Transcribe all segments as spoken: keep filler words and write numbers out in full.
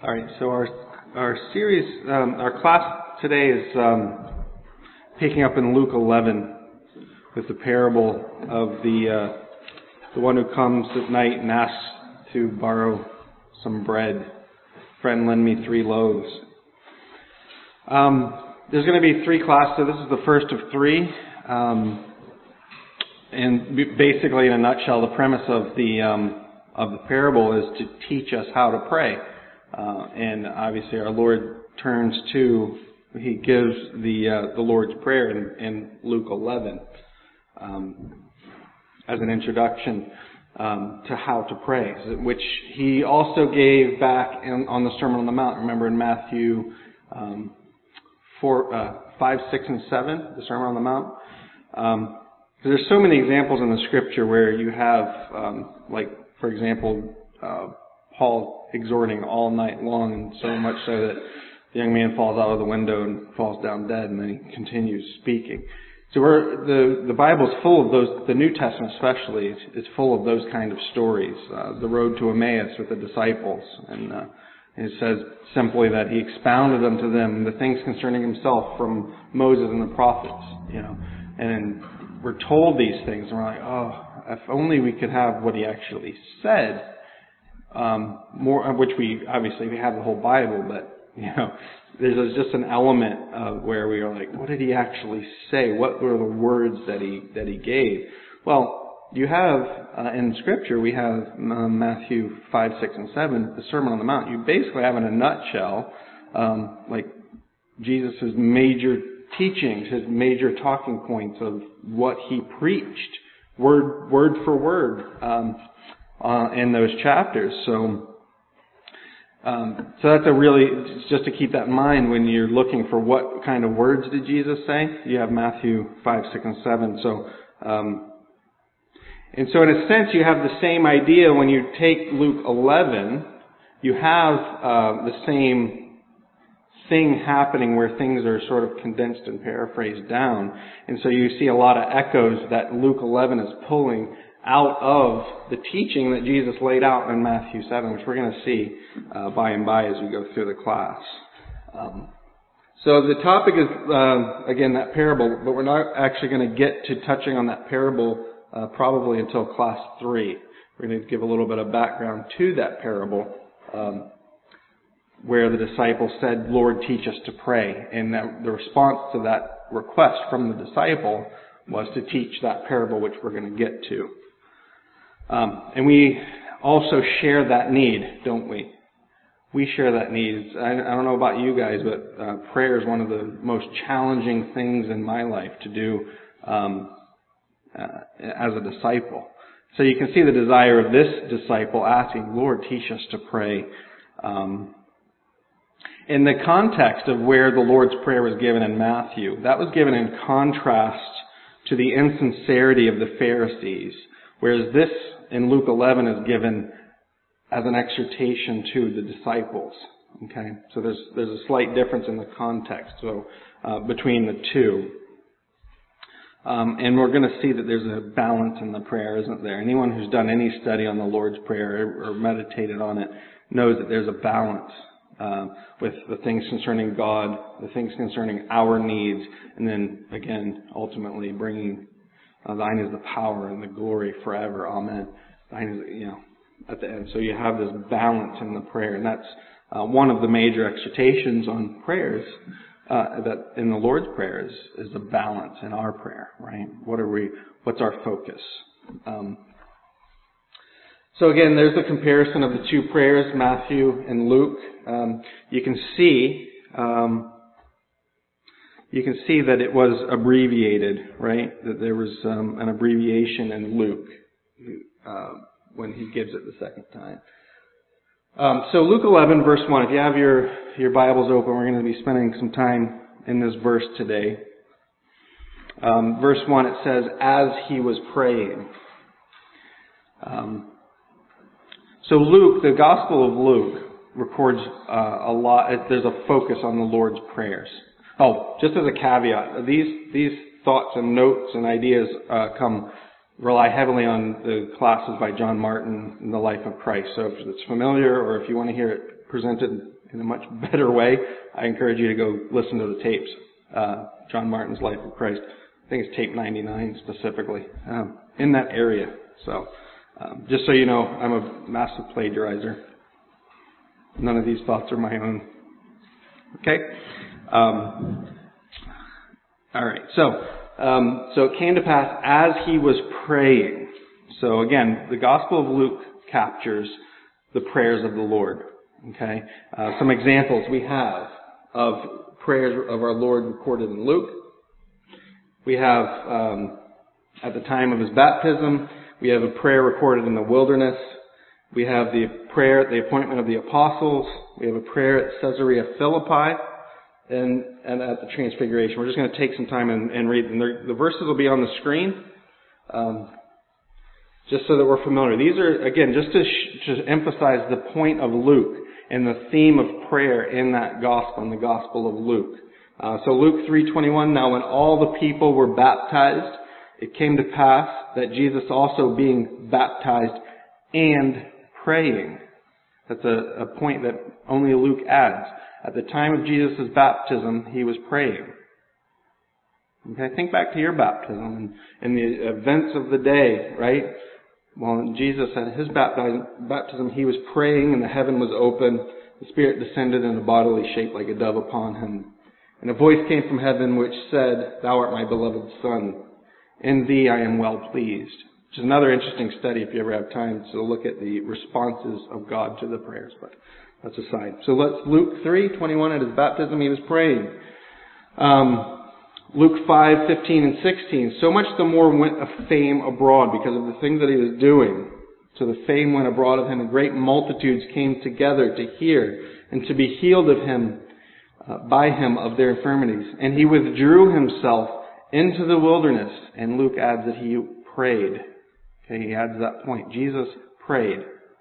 All right, so our our series, um, our class today is um, picking up in Luke eleven with the parable of the uh, the one who comes at night and asks to borrow some bread. Friend, lend me three loaves. Um, there's going to be three classes, so this is the first of three. Um, and basically, in a nutshell, the premise of the um, of the parable is to teach us how to pray. Uh, and obviously our Lord turns to, He gives the uh, the Lord's Prayer in, in Luke eleven um, as an introduction um, to how to pray, which He also gave back in, on the Sermon on the Mount. Remember in Matthew um, four, uh, five, six, and seven, the Sermon on the Mount. Um, there's so many examples in the Scripture where you have, um, like for example, uh, Paul exhorting all night long, and so much so that the young man falls out of the window and falls down dead, and then he continues speaking. So we're, the the Bible's full of those. The New Testament especially is, is full of those kind of stories. Uh, the road to Emmaus with the disciples, and uh, it says simply that he expounded unto them the things concerning himself from Moses and the prophets. You know, and we're told these things, and we're like, oh, if only we could have what he actually said. Um, more, which we, obviously we have the whole Bible, but, you know, there's just an element of where we are like, what did he actually say? What were the words that he, that he gave? Well, you have, uh, in Scripture, we have uh, Matthew five, six, and seven, the Sermon on the Mount. You basically have in a nutshell, um, like, Jesus' major teachings, his major talking points of what he preached, word, word for word, um, Uh, in those chapters. So, um, so that's a really, just to keep that in mind when you're looking for what kind of words did Jesus say. You have Matthew five, six, and seven. So, um, and so in a sense you have the same idea when you take Luke eleven. You have uh, the same thing happening where things are sort of condensed and paraphrased down. And so you see a lot of echoes that Luke eleven is pulling out of the teaching that Jesus laid out in Matthew seven, which we're going to see uh, by and by as we go through the class. Um, so the topic is, uh, again, that parable, but we're not actually going to get to touching on that parable uh, probably until class three. We're going to give a little bit of background to that parable um, where the disciples said, Lord, teach us to pray. And that, the response to that request from the disciple was to teach that parable, which we're going to get to. Um, and we also share that need, don't we? We share that need. I, I don't know about you guys, but uh, prayer is one of the most challenging things in my life to do um, uh, as a disciple. So you can see the desire of this disciple asking, Lord, teach us to pray. Um, in the context of where the Lord's Prayer was given in Matthew, that was given in contrast to the insincerity of the Pharisees, whereas this in Luke eleven is given as an exhortation to the disciples. Okay, so there's there's a slight difference in the context so uh, between the two, um, and we're going to see that there's a balance in the prayer, isn't there? Anyone who's done any study on the Lord's Prayer or meditated on it knows that there's a balance uh, with the things concerning God, the things concerning our needs, and then again ultimately bringing. Uh, thine is the power and the glory forever. Amen. Thine is, you know, at the end. So you have this balance in the prayer, and that's uh, one of the major exhortations on prayers uh, that in the Lord's Prayer is, is the balance in our prayer, right? What are we? What's our focus? Um, so again, there's the comparison of the two prayers, Matthew and Luke. Um, you can see. Um, You can see that it was abbreviated, right? That there was um, an abbreviation in Luke uh, when he gives it the second time. Um, so Luke eleven, verse one. If you have your, your Bibles open, we're going to be spending some time in this verse today. Um, verse one, it says, as he was praying. Um, so Luke, the Gospel of Luke, records uh, a lot. There's a focus on the Lord's prayers. Oh, just as a caveat, these these thoughts and notes and ideas uh, come rely heavily on the classes by John Martin in the Life of Christ. So if it's familiar or if you want to hear it presented in a much better way, I encourage you to go listen to the tapes. Uh, John Martin's Life of Christ. I think it's tape ninety-nine specifically, um, in that area. So, um, just so you know, I'm a massive plagiarizer. None of these thoughts are my own. Okay? Um, all right. So, um, so it came to pass as he was praying. So again, the Gospel of Luke captures the prayers of the Lord. Okay? Uh, some examples we have of prayers of our Lord recorded in Luke. We have, um, at the time of his baptism, we have a prayer recorded in the wilderness. We have the prayer at the appointment of the apostles. We have a prayer at Caesarea Philippi, and, and at the Transfiguration. We're just going to take some time and, and read them. The verses will be on the screen, um, just so that we're familiar. These are, again, just to, sh- to emphasize the point of Luke and the theme of prayer in that gospel, in the Gospel of Luke. Uh, so Luke three twenty-one, now when all the people were baptized, it came to pass that Jesus also being baptized and praying. That's a, a point that only Luke adds. At the time of Jesus' baptism, he was praying. Okay, think back to your baptism and, and the events of the day, right? Well, Jesus at his baptism, he was praying and the heaven was open. The Spirit descended in a bodily shape like a dove upon him. And a voice came from heaven which said, Thou art my beloved Son. In thee I am well pleased. Which is another interesting study if you ever have time to look at the responses of God to the prayers. But that's aside. So let's, Luke three twenty-one, at his baptism he was praying. Um, Luke five fifteen and sixteen. So much the more went of fame abroad because of the things that he was doing. So the fame went abroad of him, and great multitudes came together to hear and to be healed of him, uh, by him of their infirmities. And he withdrew himself into the wilderness. And Luke adds that he prayed. Okay, he adds that point. Jesus prayed.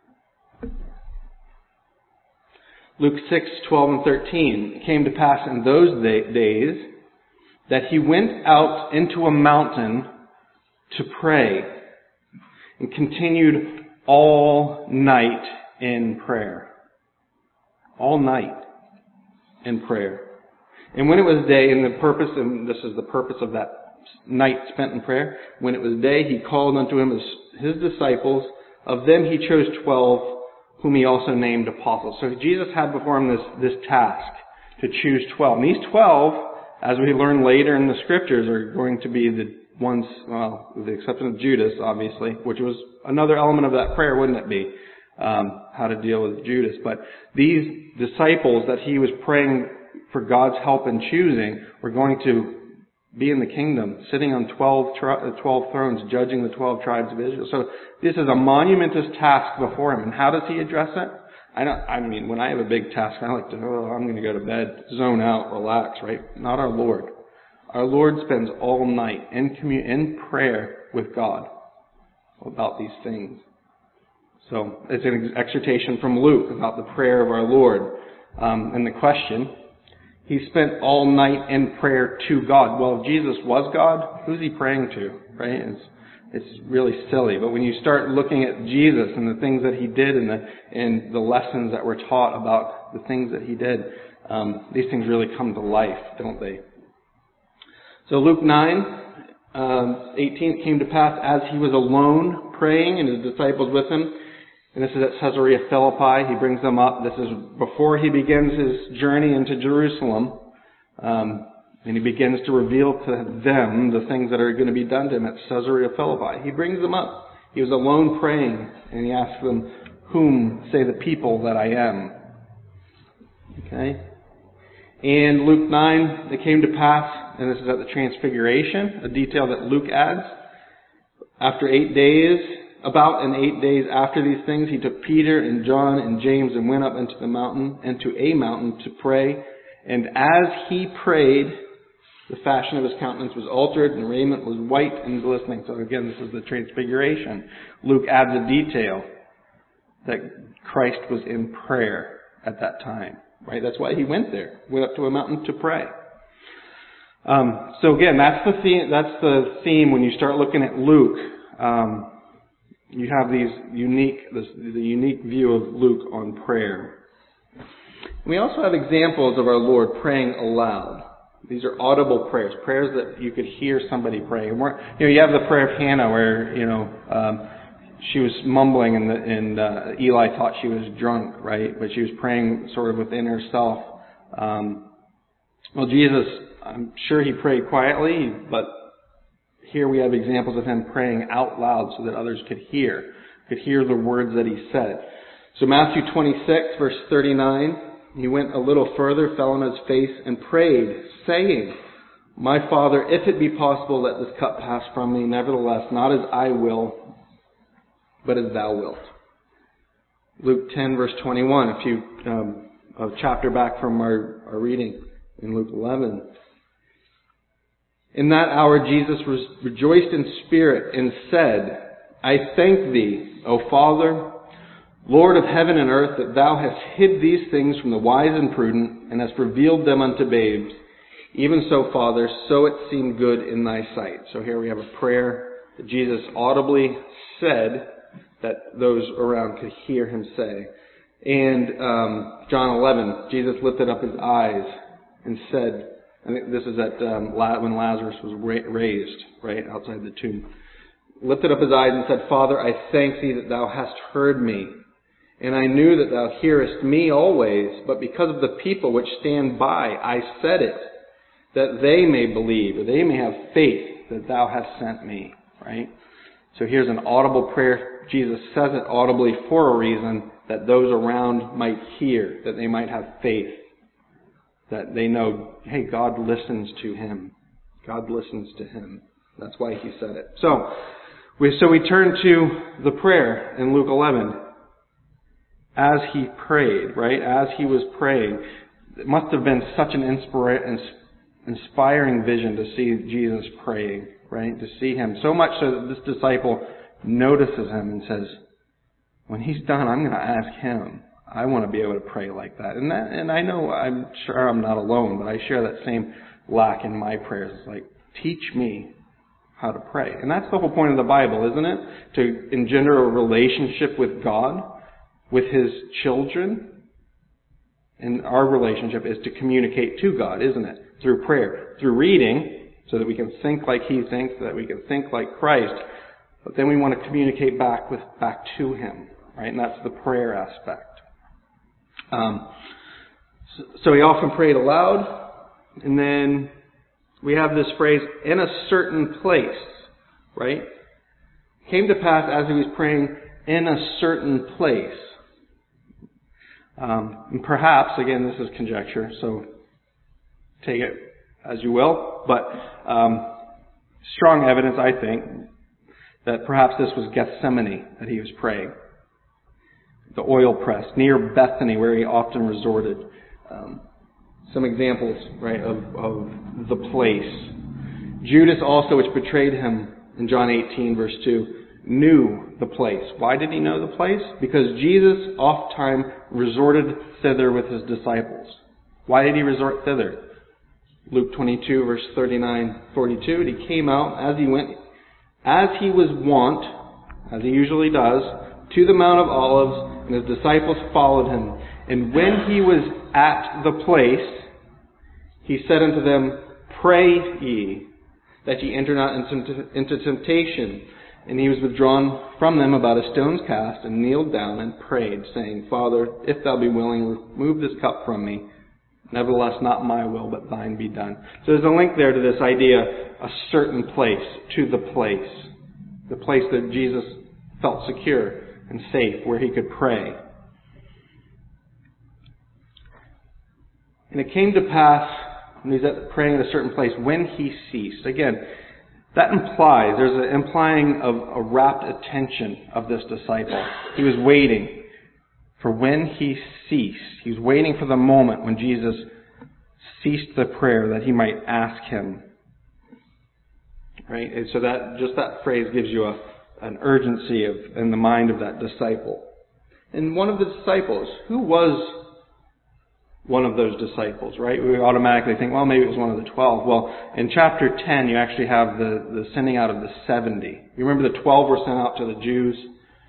Luke six twelve and thirteen. It came to pass in those day, days that he went out into a mountain to pray and continued all night in prayer. All night in prayer. And when it was day, and the purpose, and this is the purpose of that night spent in prayer, when it was day, he called unto him his, his disciples. Of them he chose twelve, whom he also named apostles. So Jesus had before him this, this task to choose twelve. And these twelve, as we learn later in the scriptures, are going to be the ones, well, with the exception of Judas, obviously, which was another element of that prayer, wouldn't it be? Um, how to deal with Judas. But these disciples that he was praying for God's help in choosing were going to be in the kingdom, sitting on twelve, tri- twelve thrones, judging the twelve tribes of Israel. So this is a monumentous task before him. And how does he address it? I don't, I mean, when I have a big task, I like to, oh, I'm going to go to bed, zone out, relax, right? Not our Lord. Our Lord spends all night in commun- in prayer with God about these things. So it's an exhortation from Luke about the prayer of our Lord. Um, and the question, he spent all night in prayer to God. Well, if Jesus was God, who's he praying to, right? It's, it's really silly. But when you start looking at Jesus and the things that he did and the, and the lessons that were taught about the things that he did, um, these things really come to life, don't they? So Luke nine, um, eighteen, came to pass as he was alone praying and his disciples with him. And this is at Caesarea Philippi. He brings them up. This is before he begins his journey into Jerusalem. Um, and he begins to reveal to them the things that are going to be done to him at Caesarea Philippi. He brings them up. He was alone praying, and he asks them, whom say the people that I am? Okay. And Luke nine, it came to pass, and this is at the Transfiguration, a detail that Luke adds. After eight days, About in eight days after these things, he took Peter and John and James and went up into the mountain, into a mountain to pray. And as he prayed, the fashion of his countenance was altered, and raiment was white and glistening. So again, this is the Transfiguration. Luke adds a detail that Christ was in prayer at that time. Right? That's why he went there. Went up to a mountain to pray. Um, so again, that's the theme. That's the theme when you start looking at Luke. Um, You have these unique, this, the unique view of Luke on prayer. We also have examples of our Lord praying aloud. These are audible prayers, prayers that you could hear somebody praying. You know, you have the prayer of Hannah where, you know, um, she was mumbling and, the, and uh, Eli thought she was drunk, right? But she was praying sort of within herself. Um, well, Jesus, I'm sure He prayed quietly, but here we have examples of Him praying out loud so that others could hear, could hear the words that He said. So Matthew twenty-six, verse thirty-nine, He went a little further, fell on His face, and prayed, saying, My Father, if it be possible, let this cup pass from me. Nevertheless, not as I will, but as Thou wilt. Luke ten, verse twenty-one, a few um, a chapter back from our, our reading in Luke eleven. In that hour Jesus was rejoiced in spirit and said, I thank Thee, O Father, Lord of heaven and earth, that Thou hast hid these things from the wise and prudent, and hast revealed them unto babes. Even so, Father, so it seemed good in Thy sight. So here we have a prayer that Jesus audibly said that those around could hear Him say. And um, John eleven, Jesus lifted up His eyes and said, I think this is at um, when Lazarus was ra- raised, right, outside the tomb. Lifted up His eyes and said, Father, I thank Thee that Thou hast heard me. And I knew that Thou hearest me always, but because of the people which stand by, I said it, that they may believe, or they may have faith that Thou hast sent me, right? So here's an audible prayer. Jesus says it audibly for a reason, that those around might hear, that they might have faith, that they know, hey, God listens to him. God listens to him. That's why He said it. So we, so we turn to the prayer in Luke eleven. As He prayed, right? As He was praying, it must have been such an inspira- inspiring vision to see Jesus praying, right? To see Him. So much so that this disciple notices Him and says, when He's done, I'm going to ask Him. I want to be able to pray like that. And that, and I know, I'm sure I'm not alone, but I share that same lack in my prayers. It's like, teach me how to pray. And that's the whole point of the Bible, isn't it? To engender a relationship with God, with His children. And our relationship is to communicate to God, isn't it? Through prayer. Through reading, so that we can think like He thinks, so that we can think like Christ. But then we want to communicate back with back to Him, right? And that's the prayer aspect. Um, so, so He often prayed aloud, and then we have this phrase, in a certain place, right? Came to pass as He was praying in a certain place. Um, and perhaps, again, this is conjecture, so take it as you will, but um, strong evidence, I think, that perhaps this was Gethsemane that He was praying. The oil press near Bethany, where He often resorted. Um, some examples, right, of, of the place. Judas also, which betrayed Him in John eighteen, verse two, knew the place. Why did he know the place? Because Jesus oft time resorted thither with His disciples. Why did He resort thither? Luke twenty-two, verse thirty-nine, forty-two. And He came out as He went, as He was wont, as He usually does, to the Mount of Olives, and His disciples followed Him. And when He was at the place, He said unto them, Pray ye, that ye enter not into, into temptation. And He was withdrawn from them about a stone's cast, and kneeled down and prayed, saying, Father, if Thou be willing, remove this cup from me. Nevertheless, not my will, but Thine be done. So there's a link there to this idea, a certain place, to the place. The place that Jesus felt secure and safe, where He could pray. And it came to pass, when He's at praying at a certain place, when He ceased. Again, that implies, there's an implying of a rapt attention of this disciple. He was waiting for when He ceased. He was waiting for the moment when Jesus ceased the prayer that He might ask Him. Right? And so that, just that phrase gives you a, an urgency of, in the mind of that disciple. And one of the disciples, who was one of those disciples, right? We automatically think, well, maybe it was one of the twelve. Well, in chapter ten, you actually have the, the sending out of the seventy. You remember the twelve were sent out to the Jews,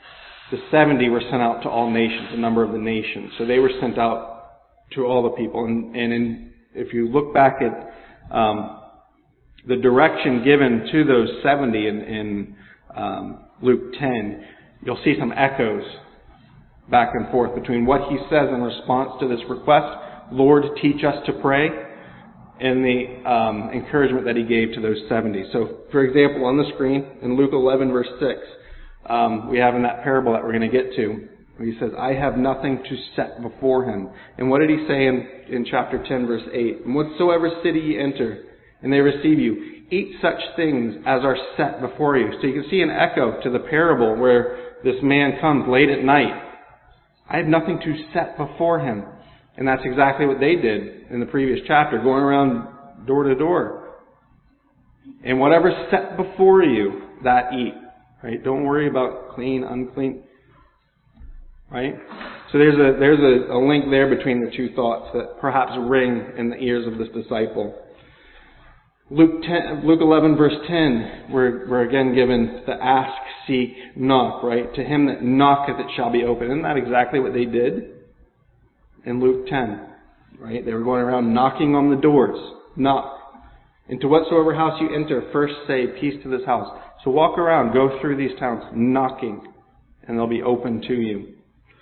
the seventy were sent out to all nations, a number of the nations. So they were sent out to all the people. And, and in, if you look back at um, the direction given to those seventy in, in um, Luke ten, you'll see some echoes back and forth between what he says in response to this request, Lord, teach us to pray, and the um, encouragement that he gave to those seventy. So, for example, on the screen, in Luke eleven, verse six, um, we have in that parable that we're going to get to, where he says, I have nothing to set before him. And what did he say in, in chapter ten, verse eight? And whatsoever city ye enter, and they receive you, eat such things as are set before you. So you can see an echo to the parable where this man comes late at night. I have nothing to set before him. And that's exactly what they did in the previous chapter, going around door to door. And whatever's set before you, that eat. Right? Don't worry about clean, unclean. Right? So there's a there's a, a link there between the two thoughts that perhaps ring in the ears of this disciple. Luke ten, Luke eleven, verse ten, we're, we're again given the ask, seek, knock, right? To him that knocketh it shall be open. Isn't that exactly what they did in Luke ten? Right? They were going around knocking on the doors. Knock. Into whatsoever house you enter, first say, peace to this house. So walk around, go through these towns, knocking, and they'll be open to you.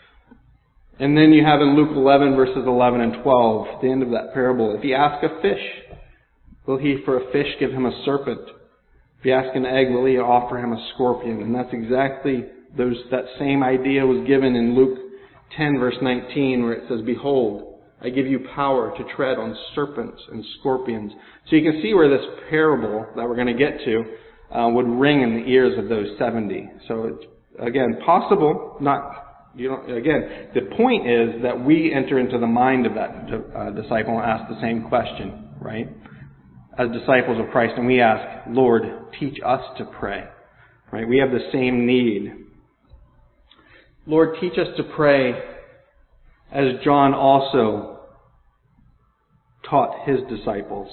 And then you have in Luke eleven, verses eleven and twelve, the end of that parable, if ye ask a fish, will he for a fish give him a serpent? If you ask an egg, will he offer him a scorpion? And that's exactly those, that same idea was given in Luke ten, verse nineteen, where it says, behold, I give you power to tread on serpents and scorpions. So you can see where this parable that we're going to get to uh, would ring in the ears of those seventy. So it's, again, possible, not... You know, again, the point is that we enter into the mind of that uh, disciple and ask the same question, right? As disciples of Christ, and we ask, Lord, teach us to pray. Right? We have the same need. Lord, teach us to pray as John also taught his disciples.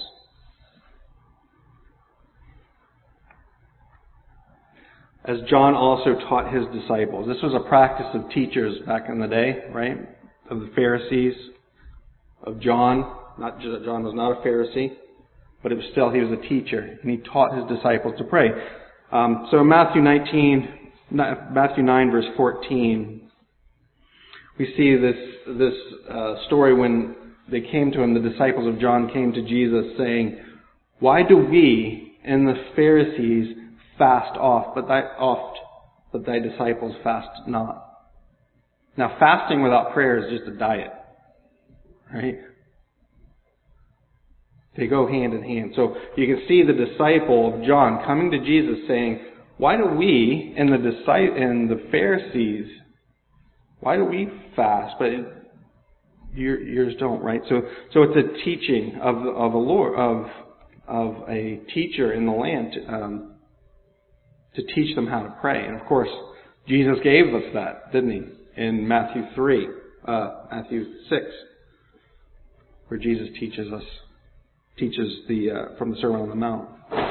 As John also taught his disciples. This was a practice of teachers back in the day, right? Of the Pharisees, of John. Not just that John was not a Pharisee, but it was still, he was a teacher, and he taught his disciples to pray. Um, so in Matthew nineteen, Matthew nine, verse fourteen, we see this this uh, story when they came to him, the disciples of John came to Jesus saying, why do we and the Pharisees fast oft, but thy oft, but thy disciples fast not? Now, fasting without prayer is just a diet, right? They go hand in hand. So you can see the disciple of John coming to Jesus saying, why do we and the disciples and the Pharisees, why do we fast, but yours don't, right? So, so it's a teaching of of a Lord of of a teacher in the land. Um, to teach them how to pray. And of course, Jesus gave us that, didn't he? In Matthew three, uh, Matthew six, where Jesus teaches us, teaches the, uh, from the Sermon on the Mount.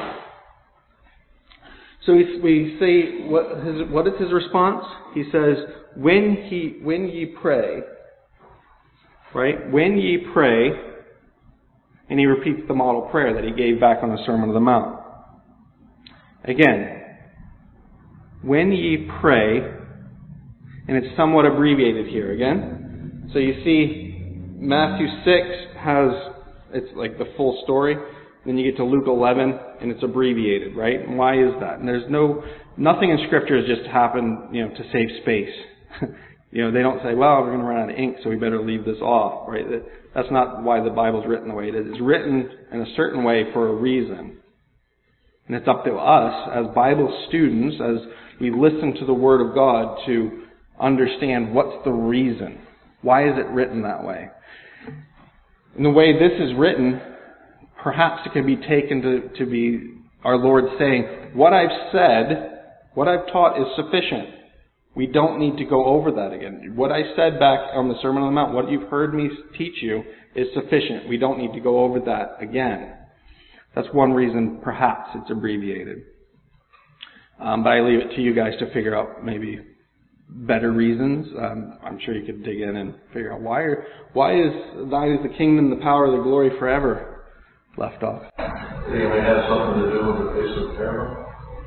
So we, we say, what, his, what is his response? He says, when he, when ye pray, right? When ye pray, and he repeats the model prayer that he gave back on the Sermon on the Mount. Again, when ye pray, and it's somewhat abbreviated here again. So you see, Matthew six has, it's like the full story. Then you get to Luke eleven, and it's abbreviated, right? And why is that? And there's no, nothing in Scripture has just happened, you know, to save space. You know, they don't say, well, we're going to run out of ink, so we better leave this off, right? That's not why the Bible's written the way it is. It's written in a certain way for a reason. And it's up to us as Bible students, as we listen to the Word of God, to understand what's the reason. Why is it written that way? And the way this is written, perhaps it can be taken to, to be our Lord saying, what I've said, what I've taught is sufficient. We don't need to go over that again. What I said back on the Sermon on the Mount, what you've heard me teach you, is sufficient. We don't need to go over that again. That's one reason perhaps it's abbreviated. Um, but I leave it to you guys to figure out maybe better reasons. Um, I'm sure you could dig in and figure out why are, why is thine is the kingdom, the power, the glory forever left off. It may have something to do with the face of parable.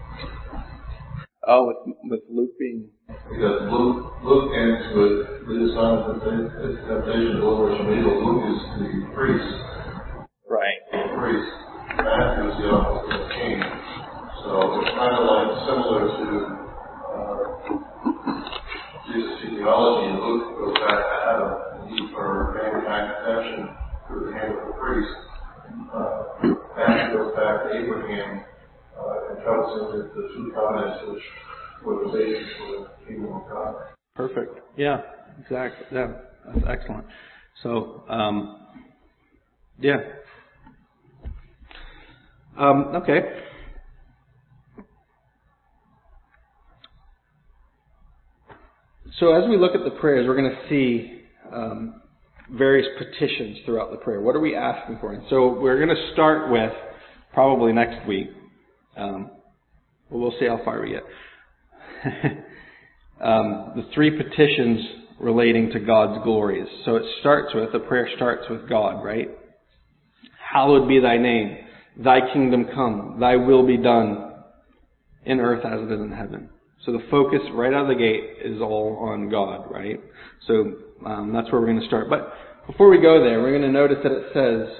Oh, with, with Luke being... Because Luke, Luke ends with, with his son of temptation, deliverance from evil. Luke is the priest. Right. The priest. Matthew is the office of the king. So it's kind of like similar to uh, Jesus' genealogy. And Luke goes back to Adam, and he, for mankind conception, through the hand of the priest. Uh, Matthew goes back to Abraham. Uh, and tells him that the two covenants which were the basis for the kingdom of God. Perfect. Yeah, exactly. Yeah, that's excellent. So, um, yeah. Um, okay. So as we look at the prayers, we're going to see um, various petitions throughout the prayer. What are we asking for? And so we're going to start with, probably next week, Um, well, we'll see how far we get. um, the three petitions relating to God's glories. So it starts with, the prayer starts with God, right? Hallowed be thy name. Thy kingdom come. Thy will be done in earth as it is in heaven. So the focus right out of the gate is all on God, right? So um, that's where we're going to start. But before we go there, we're going to notice that it says,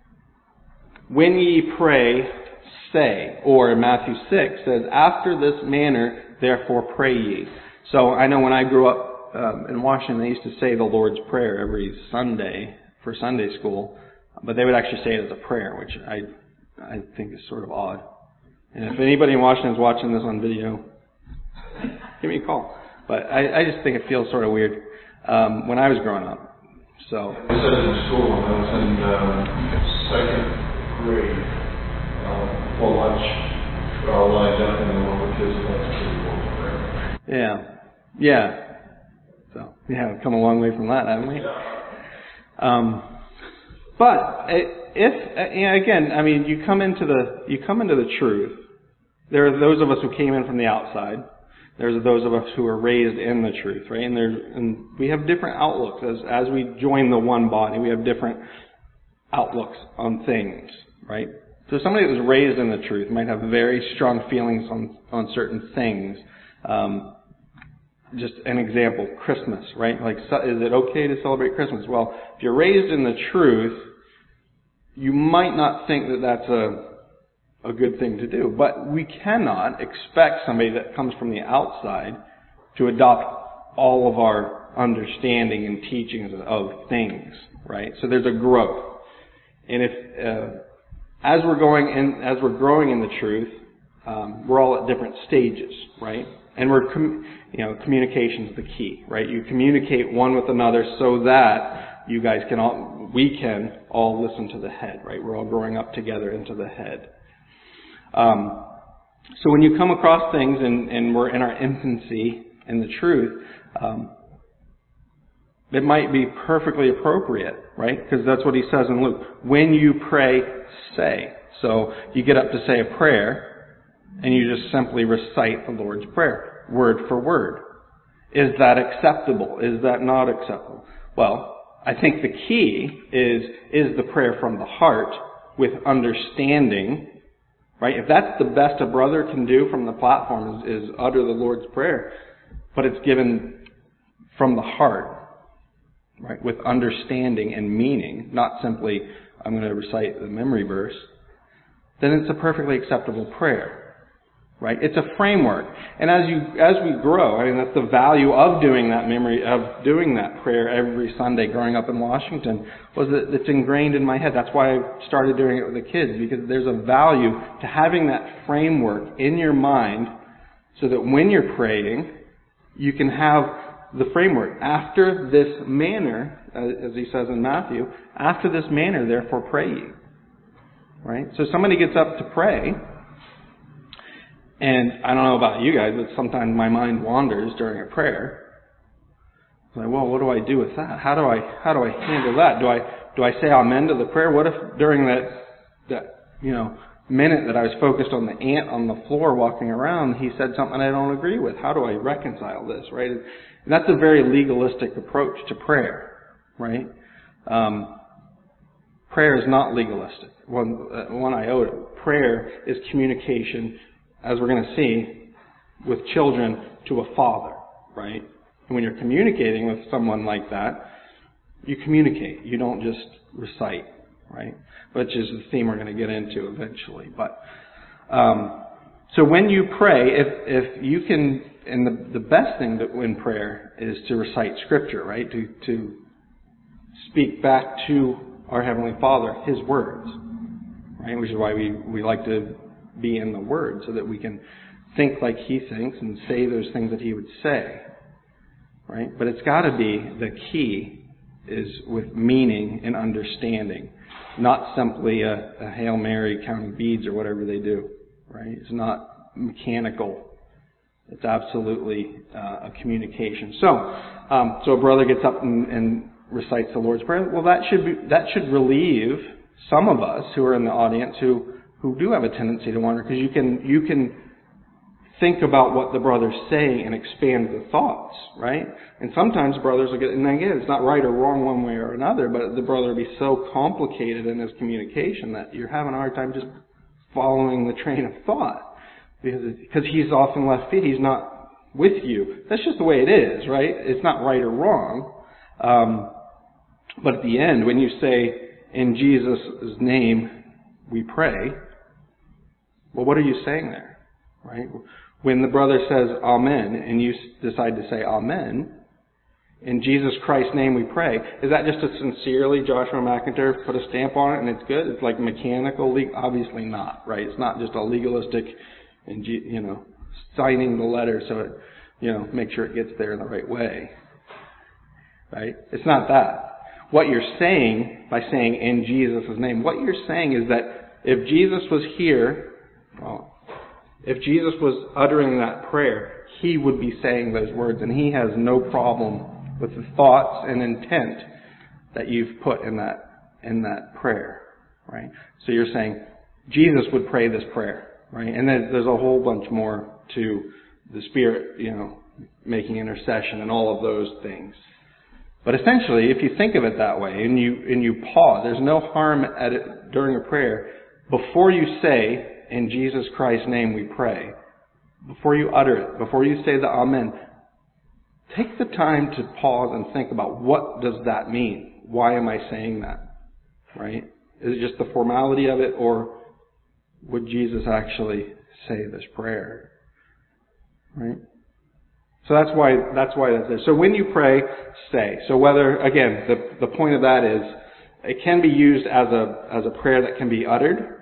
when ye pray, say, or in Matthew six says, after this manner, therefore pray ye. So I know when I grew up um, in Washington, they used to say the Lord's Prayer every Sunday for Sunday school, but they would actually say it as a prayer, which I I think is sort of odd. And if anybody in Washington is watching this on video, give me a call. But I, I just think it feels sort of weird um, when I was growing up. So. I said in school when I was in um, second grade. Um, for lunch, we're all lined up and then one of the kids next to the Lord's Prayer. Yeah, yeah. So we have come a long way from that, haven't we? Yeah. Um, but if, you know, again, I mean, you come into the you come into the truth. There are those of us who came in from the outside. There's those of us who are raised in the truth, right? And there's and we have different outlooks as as we join the one body. We have different outlooks on things, right? So somebody that was raised in the truth might have very strong feelings on, on certain things. Um, just an example, Christmas, right? Like, is it okay to celebrate Christmas? Well, if you're raised in the truth, you might not think that that's a, a good thing to do. But we cannot expect somebody that comes from the outside to adopt all of our understanding and teachings of things, right? So there's a growth. And if... Uh, As we're going in, as we're growing in the truth, um, we're all at different stages, right? And we're, com- you know, communication is the key, right? You communicate one with another so that you guys can all, we can all listen to the head, right? We're all growing up together into the head. Um, so when you come across things and, and we're in our infancy in the truth, um, it might be perfectly appropriate, right? Because that's what he says in Luke. When you pray, say. So you get up to say a prayer, and you just simply recite the Lord's Prayer, word for word. Is that acceptable? Is that not acceptable? Well, I think the key is, is the prayer from the heart with understanding, right? If that's the best a brother can do from the platform is, is utter the Lord's Prayer, but it's given from the heart, right, with understanding and meaning, not simply, I'm going to recite the memory verse, then it's a perfectly acceptable prayer, right? It's a framework. And as you, as we grow, I mean, that's the value of doing that memory, of doing that prayer every Sunday growing up in Washington, was that it's ingrained in my head. That's why I started doing it with the kids, because there's a value to having that framework in your mind so that when you're praying, you can have the framework. After this manner, as he says in Matthew, after this manner, therefore pray ye. Right? So somebody gets up to pray, and I don't know about you guys, but sometimes my mind wanders during a prayer. It's like, well, what do I do with that? How do I how do I handle that? Do I do I say amen to the prayer? What if during that that you know minute that I was focused on the ant on the floor walking around, he said something I don't agree with. How do I reconcile this, right? And that's a very legalistic approach to prayer, right? Um, prayer is not legalistic. One, uh, one iota. Prayer is communication, as we're going to see, with children to a father, right? And when you're communicating with someone like that, you communicate. You don't just recite, right? Which is the theme we're going to get into eventually. But um, so when you pray, if if you can, and the the best thing to, in prayer is to recite Scripture, right? To to speak back to our Heavenly Father His words, right? Which is why we we like to be in the Word, so that we can think like He thinks and say those things that He would say, right? But it's got to be, the key is with meaning and understanding, not simply a, a Hail Mary counting beads or whatever they do, right? It's not mechanical. It's absolutely uh, a communication. So, um, so a brother gets up and, and recites the Lord's Prayer. Well, that should be, that should relieve some of us who are in the audience who who do have a tendency to wonder, because you can you can think about what the brother's saying and expand the thoughts, right? And sometimes brothers will get, and again, it's not right or wrong one way or another, but the brother will be so complicated in his communication that you're having a hard time just following the train of thought, because because he's off in left field. He's not with you. That's just the way it is, right? It's not right or wrong. Um, but at the end, when you say, "In Jesus' name we pray," well, what are you saying there, right? When the brother says Amen and you decide to say Amen, "In Jesus Christ's name we pray," is that just a sincerely Joshua McIntyre put a stamp on it and it's good? It's like mechanical? Obviously not, right? It's not just a legalistic, and you know, signing the letter so it, you know, make sure it gets there in the right way, right? It's not that. What you're saying by saying "in Jesus' name," what you're saying is that if Jesus was here, well, if Jesus was uttering that prayer, He would be saying those words, and He has no problem with the thoughts and intent that you've put in that in that prayer, right? So you're saying Jesus would pray this prayer, right? And then there's a whole bunch more to the Spirit, you know, making intercession and all of those things. But essentially, if you think of it that way and you and you pause, there's no harm at it during a prayer before you say, "In Jesus Christ's name we pray," before you utter it, before you say the Amen, take the time to pause and think about, what does that mean? Why am I saying that? Right? Is it just the formality of it, or would Jesus actually say this prayer? Right? So that's why that's why that's there. So when you pray, say. So whether, again, the the point of that is it can be used as a as a prayer that can be uttered,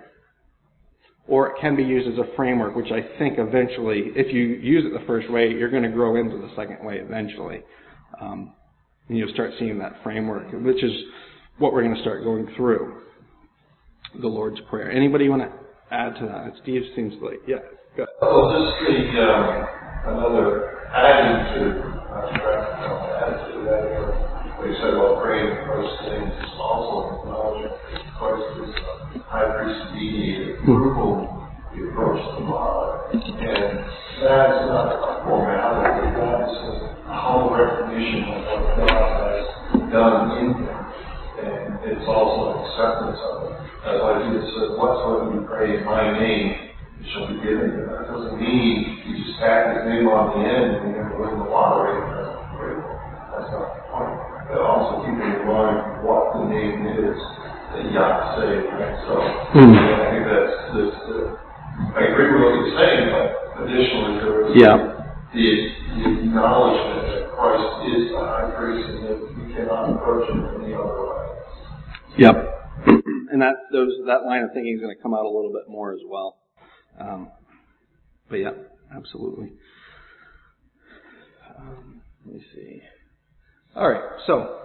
or it can be used as a framework, which I think eventually, if you use it the first way, you're going to grow into the second way eventually. Um, and you'll start seeing that framework, which is what we're going to start going through, the Lord's Prayer. Anybody want to add to that? Steve seems like, yeah, go ahead. Well, just the, um, another adding to, uh, add to that, uh, what you said about praying in Christ's name is also acknowledging that Christ is a high priest mediator through whom we approach the Father. And that is not a formality, that is a humble recognition of what God has done in him. And it's also an acceptance of it. As like Jesus said, whatsoever you pray in my name, it shall be given you. That doesn't mean you just tack his name on the end and you're going to win the lottery. That's not the point. But also keeping in mind what the name is that you have to say, right? So mm. yeah, I think that's this. Uh, I agree with what you're saying, but additionally, there is yeah. the, the acknowledgement that Christ is the high priest and that we cannot approach him any other way. Yep. And that those that line of thinking is going to come out a little bit more as well. Um, but yeah, absolutely. Um, let me see. All right, so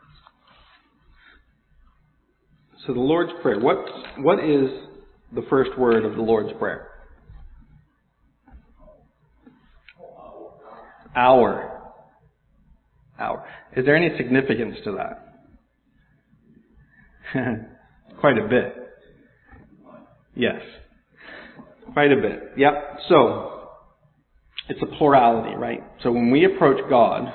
so the Lord's Prayer. What what is the first word of the Lord's Prayer? Our. Our. Is there any significance to that? Quite a bit. Yes. Quite a bit. Yep. So, it's a plurality, right? So when we approach God,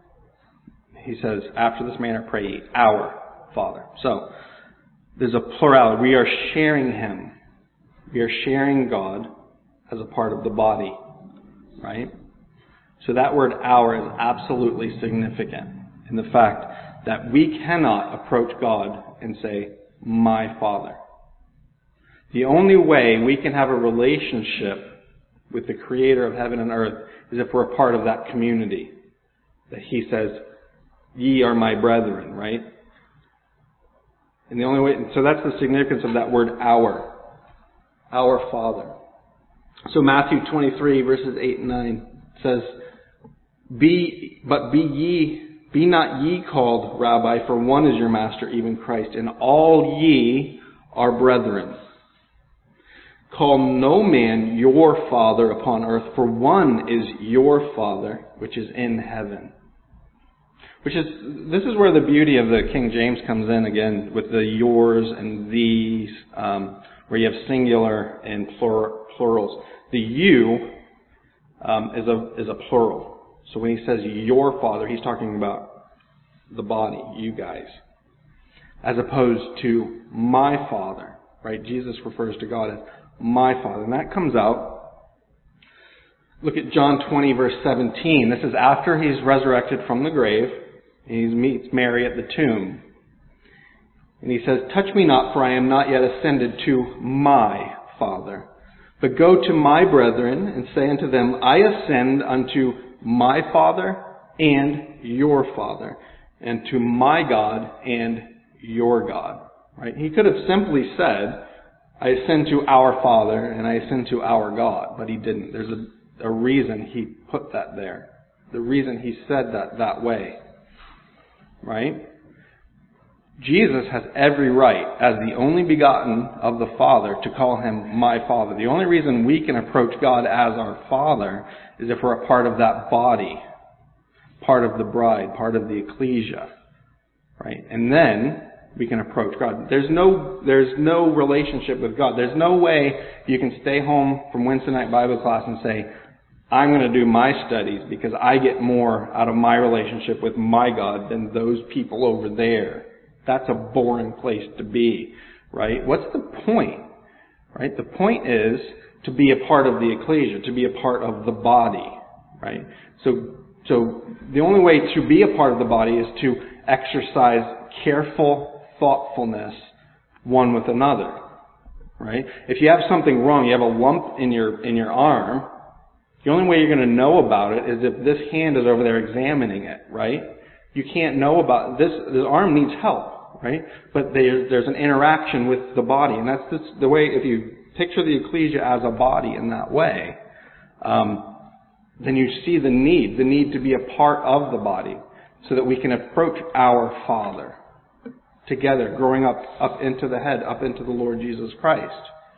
he says, after this manner pray ye, our Father. So, there's a plurality. We are sharing him. We are sharing God as a part of the body, right? So that word our is absolutely significant in the fact that we cannot approach God and say, my Father. The only way we can have a relationship with the Creator of heaven and earth is if we're a part of that community. That he says, ye are my brethren, right? And the only way, so that's the significance of that word our. Our Father. So Matthew twenty-three verses eight and nine says, Be, but be ye, be not ye called Rabbi, for one is your master, even Christ, and all ye are brethren. Call no man your father upon earth, for one is your Father, which is in heaven. Which is, this is where the beauty of the King James comes in again, with the yours and these, um, where you have singular and plur- plurals. The you um, is a is a plural. So when he says your Father, he's talking about the body, you guys, as opposed to my Father, right? Jesus refers to God as my Father, and that comes out. Look at John twenty, verse seventeen. This is after he's resurrected from the grave. He meets Mary at the tomb. And he says, touch me not, for I am not yet ascended to my Father. But go to my brethren and say unto them, I ascend unto my Father and your Father, and to my God and your God. Right? He could have simply said, I ascend to our Father and I ascend to our God, but he didn't. There's a, a reason he put that there. The reason he said that that way. Right? Jesus has every right, as the only begotten of the Father, to call him my Father. The only reason we can approach God as our Father is if we're a part of that body, part of the bride, part of the ecclesia. Right? And then we can approach God. There's no, there's no relationship with God. There's no way you can stay home from Wednesday night Bible class and say, I'm going to do my studies because I get more out of my relationship with my God than those people over there. That's a boring place to be, right? What's the point? Right? The point is to be a part of the ecclesia, to be a part of the body, right? So, so the only way to be a part of the body is to exercise careful thoughtfulness one with another, right? If you have something wrong, you have a lump in your in your arm, the only way you're going to know about it is if this hand is over there examining it, right? You can't know about this. The arm needs help, right? But there's there's an interaction with the body, and that's just the way. If you picture the ecclesia as a body in that way, um, then you see the need, the need to be a part of the body, so that we can approach our Father together, growing up up into the head, up into the Lord Jesus Christ.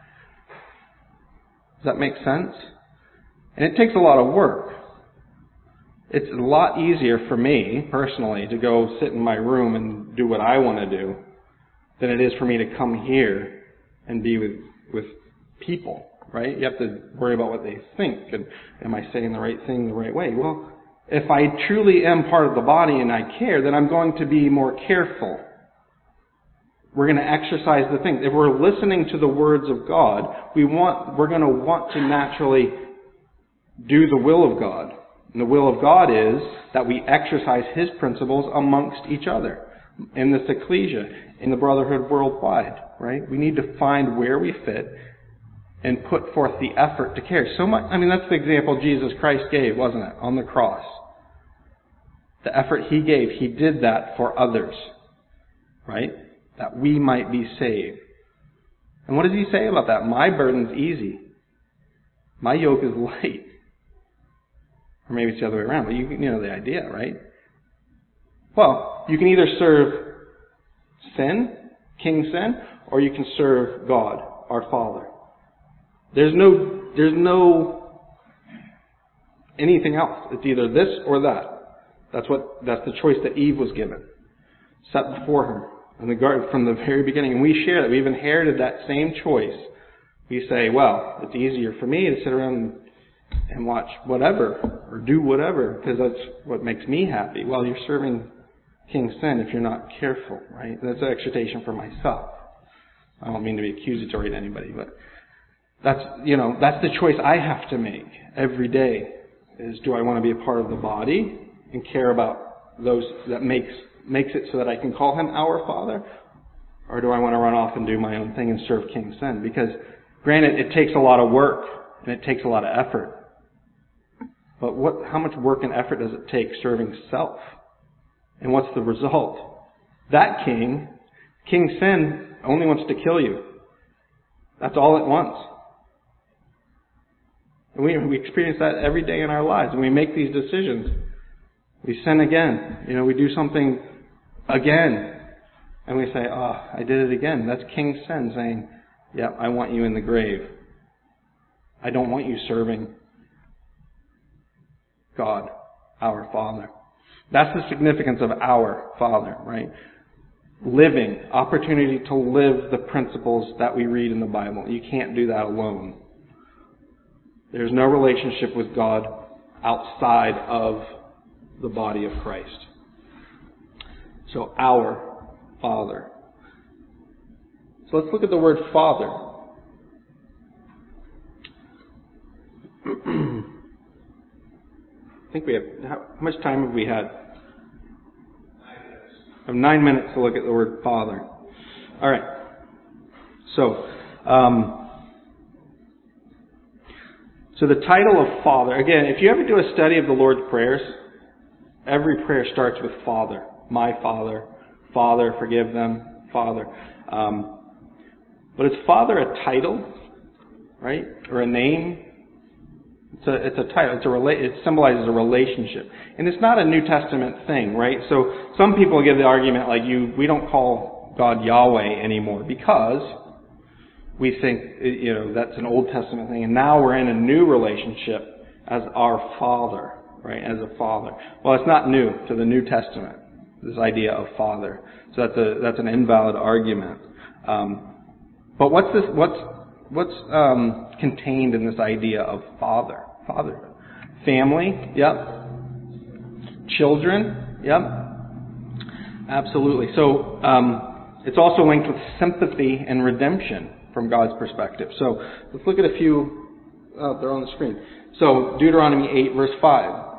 Does that make sense? And it takes a lot of work. It's a lot easier for me, personally, to go sit in my room and do what I want to do than it is for me to come here and be with, with people, right? You have to worry about what they think. And am I saying the right thing the right way? Well, if I truly am part of the body and I care, then I'm going to be more careful. We're going to exercise the things. If we're listening to the words of God, we want, we're going to want to naturally do the will of God. And the will of God is that we exercise His principles amongst each other in this ecclesia, in the brotherhood worldwide, right? We need to find where we fit and put forth the effort to care. So much, I mean, that's the example Jesus Christ gave, wasn't it? On the cross. The effort He gave, He did that for others, right? That we might be saved. And what does He say about that? My burden's easy. My yoke is light. Or maybe it's the other way around, but you, you know the idea, right? Well, you can either serve sin, King Sin, or you can serve God, our Father. There's no, there's no anything else. It's either this or that. That's what, that's the choice that Eve was given, set before her in the garden from the very beginning. And we share that. We've inherited that same choice We say, well, it's easier for me to sit around and watch whatever or do whatever because that's what makes me happy. Well, you're serving King Sin if you're not careful, right? That's an exhortation for myself. I don't mean to be accusatory to anybody, but that's, you know, that's the choice I have to make every day is, do I want to be a part of the body and care about those that makes makes it so that I can call him our Father? Or do I want to run off and do my own thing and serve King Sin? Because granted, it takes a lot of work and it takes a lot of effort. But what, how much work and effort does it take serving self? And what's the result? That king, King Sin, only wants to kill you. That's all it wants. And we, we experience that every day in our lives. When we make these decisions, we sin again. You know, we do something again. And we say, oh, I did it again. That's King Sin saying, yeah, I want you in the grave. I don't want you serving God, our Father. That's the significance of our Father, right? Living, opportunity to live the principles that we read in the Bible. You can't do that alone. There's no relationship with God outside of the body of Christ. So, our Father. So let's look at the word Father. I think we have, how much time have we had? I have nine minutes to look at the word Father. All right. So, um, so the title of Father, again, if you ever do a study of the Lord's prayers, every prayer starts with Father. My Father, Father, forgive them, Father. Um, but is Father a title, right, or a name? It's a, it's a title. It's a rela- it symbolizes a relationship. And it's not a New Testament thing, right? So some people give the argument like you, we don't call God Yahweh anymore because we think, you know, that's an Old Testament thing. And now we're in a new relationship as our Father, right? As a Father. Well, it's not new to the New Testament, this idea of Father. So that's a, that's an invalid argument. Um, but what's this, what's, what's, um, contained in this idea of Father? Father. Family, yep. Children, yep. Absolutely. So, um, it's also linked with sympathy and redemption from God's perspective. So, let's look at a few, uh, they're on the screen. So, Deuteronomy eight, verse five.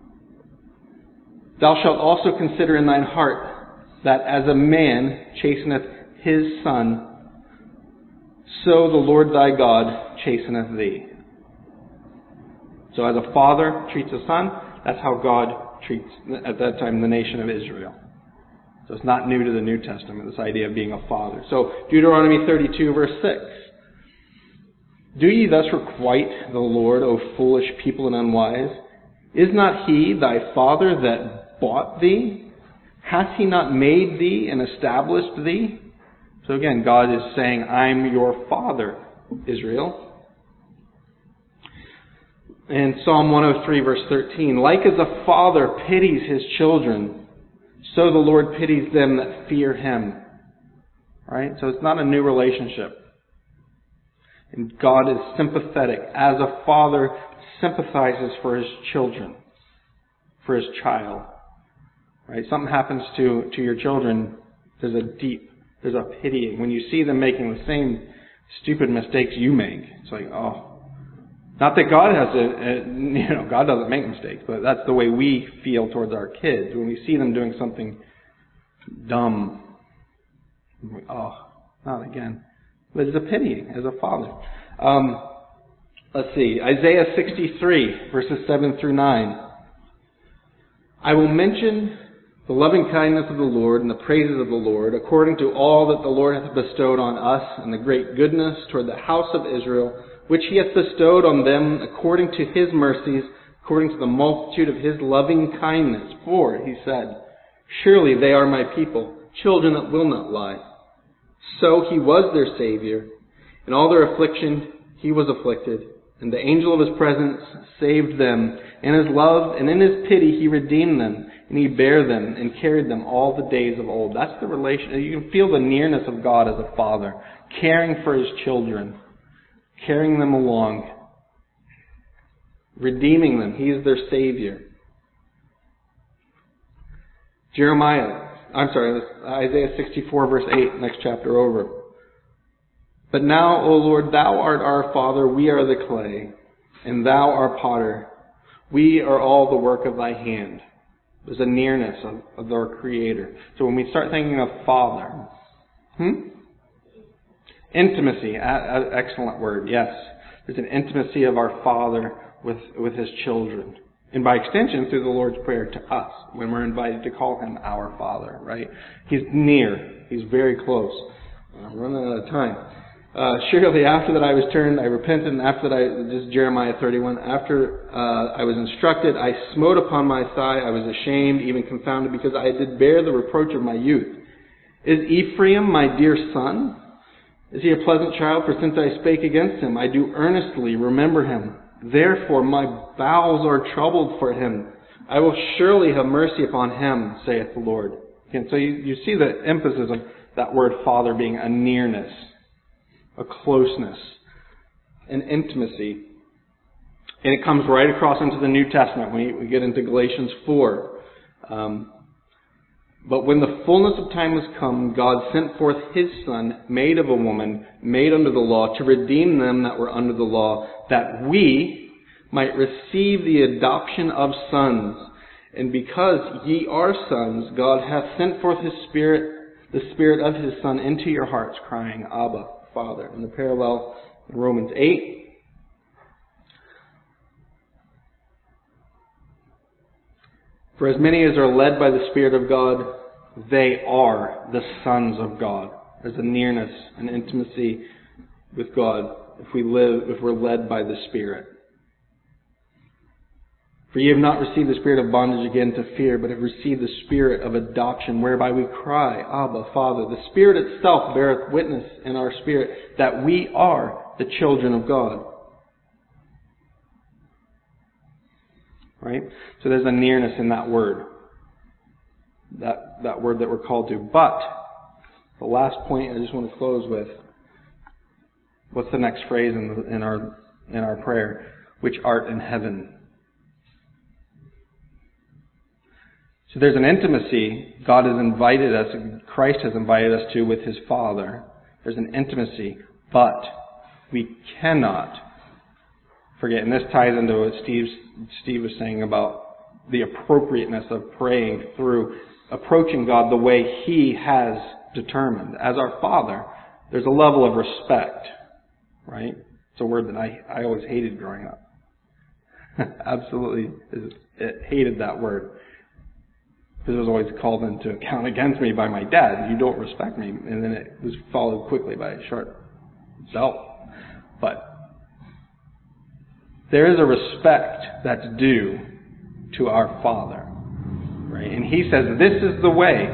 Thou shalt also consider in thine heart that as a man chasteneth his son, so the Lord thy God chasteneth thee. So as a father treats a son, that's how God treats, at that time, the nation of Israel. So it's not new to the New Testament, this idea of being a father. So Deuteronomy thirty-two, verse six. Do ye thus requite the Lord, O foolish people and unwise? Is not he thy father that bought thee? Hath he not made thee and established thee? So again, God is saying, I'm your father, Israel. And Psalm one oh three, verse thirteen. Like as a father pities his children, so the Lord pities them that fear him. Right? So it's not a new relationship. And God is sympathetic. As a father sympathizes for his children, for his child. Right? Something happens to, to your children, there's a deep, there's a pitying. When you see them making the same stupid mistakes you make, it's like, oh. Not that God has a, a, you know, God doesn't make mistakes, but that's the way we feel towards our kids. When we see them doing something dumb, we, oh, not again. But it's a pitying as a father. Um, let's see, Isaiah sixty-three, verses seven through nine. I will mention the loving kindness of the Lord and the praises of the Lord, according to all that the Lord hath bestowed on us, and the great goodness toward the house of Israel, which he hath bestowed on them according to his mercies, according to the multitude of his loving kindness. For, he said, surely they are my people, children that will not lie. So he was their Savior. In all their affliction he was afflicted, and the angel of his presence saved them. In his love and in his pity he redeemed them, and he bare them and carried them all the days of old. That's the relation. You can feel the nearness of God as a father, caring for his children. carrying them along, redeeming them. He is their Savior. Jeremiah, I'm sorry, Isaiah sixty-four verse eight, next chapter over. But now, O Lord, thou art our Father, we are the clay, and thou our potter. We are all the work of thy hand. There's a nearness of, of our Creator. So when we start thinking of Father, hmm? Intimacy, a, a, excellent word, yes. There's an intimacy of our Father with, with His children. And by extension, through the Lord's Prayer to us, when we're invited to call Him our Father, right? He's near. He's very close. I'm running out of time. Uh, surely after that I was turned, I repented, and after that I, this is Jeremiah thirty-one, after uh, I was instructed, I smote upon my thigh, I was ashamed, even confounded, because I did bear the reproach of my youth. Is Ephraim my dear son? Is he a pleasant child? For since I spake against him, I do earnestly remember him. Therefore my bowels are troubled for him. I will surely have mercy upon him, saith the Lord. And so you, you see the emphasis of that word Father being a nearness, a closeness, an intimacy. And it comes right across into the New Testament when we, we get into Galatians four. Um, But when the fullness of time was come, God sent forth His Son, made of a woman, made under the law, to redeem them that were under the law, that we might receive the adoption of sons. And because ye are sons, God hath sent forth His Spirit, the Spirit of His Son, into your hearts, crying, Abba, Father. And the parallel in Romans eight. For as many as are led by the Spirit of God, they are the sons of God. There's a nearness, an intimacy with God if we live, if we're led by the Spirit. For ye have not received the spirit of bondage again to fear, but have received the Spirit of adoption, whereby we cry, Abba, Father. The Spirit itself beareth witness in our spirit that we are the children of God. Right? So there's a nearness in that word. That, that word that we're called to. But, the last point I just want to close with, what's the next phrase in, the, in our in our prayer? Which art in heaven. So there's an intimacy God has invited us, Christ has invited us to with His Father. There's an intimacy, but we cannot forget, and this ties into what Steve, Steve was saying about the appropriateness of praying through, approaching God the way He has determined. As our Father, there's a level of respect, right? It's a word that I, I always hated growing up. Absolutely it hated that word. Because it was always called into account against me by my dad. You don't respect me. And then it was followed quickly by a sharp belt. But there is a respect that's due to our Father. Right? And He says, this is the way.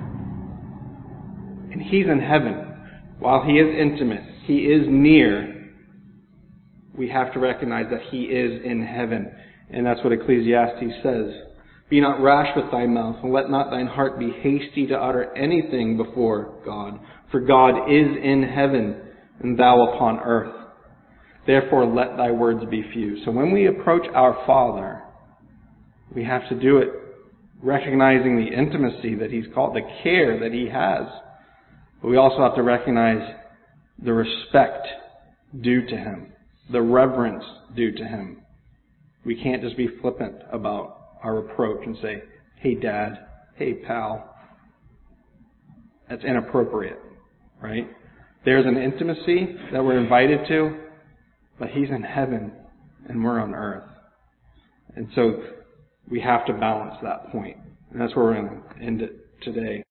And He's in heaven. While He is intimate, He is near, we have to recognize that He is in heaven. And that's what Ecclesiastes says. Be not rash with thy mouth, and let not thine heart be hasty to utter anything before God. For God is in heaven, and thou upon earth. Therefore let thy words be few. So when we approach our Father, we have to do it recognizing the intimacy that He's called, the care that He has. But we also have to recognize the respect due to Him, the reverence due to Him. We can't just be flippant about our approach and say, hey Dad, hey pal. That's inappropriate, right? There's an intimacy that we're invited to, but He's in heaven and we're on earth. And so we have to balance that point. And that's where we're going to end it today.